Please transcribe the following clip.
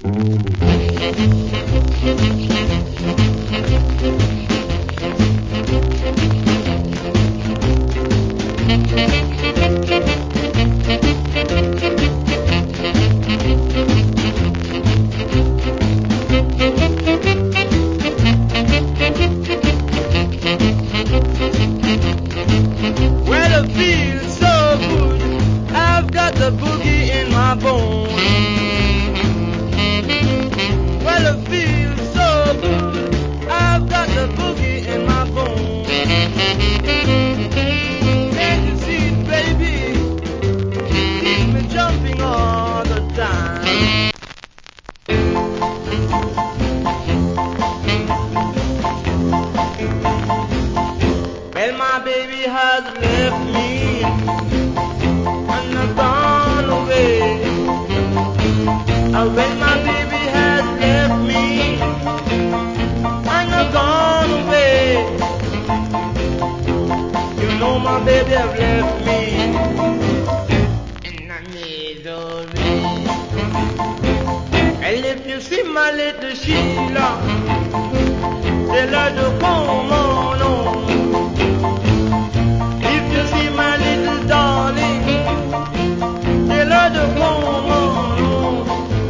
Well, it feels so good. I've got the boogie in my bones. Well, it feels so good. I've got the boogie in my bones. Can't you see it, baby? It keeps me jumping all the time. Well, my baby has left me and I've gone away. Well, my baby has left me and I've gone away. You know my baby have left me in a misery. Well, if you see my little Sheila, tell her to come